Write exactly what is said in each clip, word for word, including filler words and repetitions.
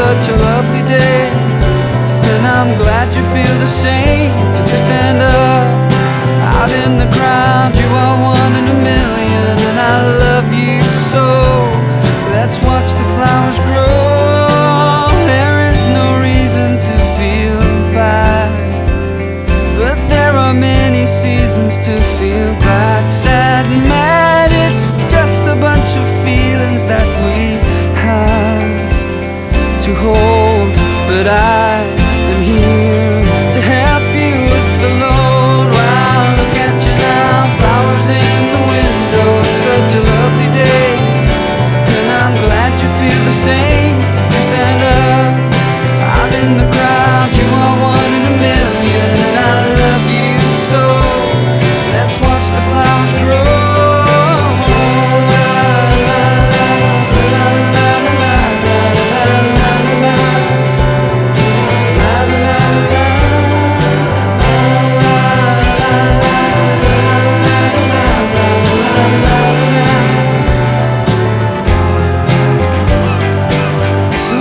such a lovely day. And I'm glad you feel the same, 'cause to stand up out in the crowd, you are one in a million. And I love you so. Let's watch the flowers grow. There is no reason to feel bad, but there are many seasons to feel bad. Sad and mad, it's just a bunch of feelings that we have to hold. But I am here to help you with the load. Wow, look at you now, flowers in the window. It's such a lovely day, and I'm glad you feel the same. You stand up out in the crowd, you are one in a million. And I love you so. Let's watch the flowers grow.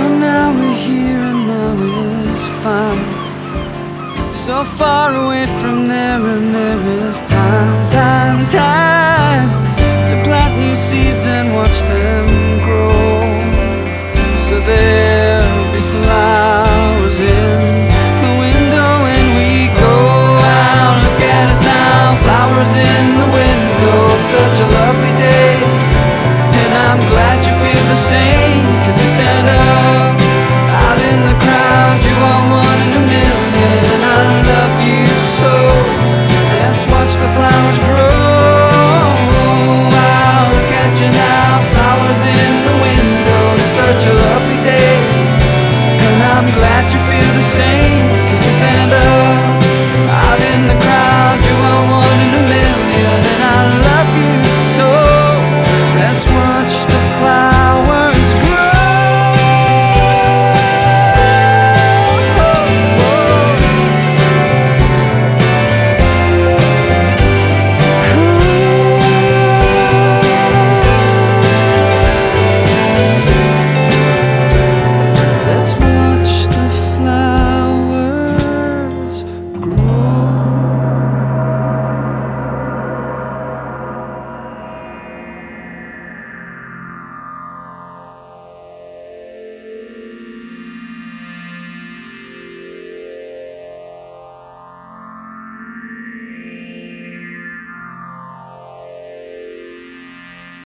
So far away from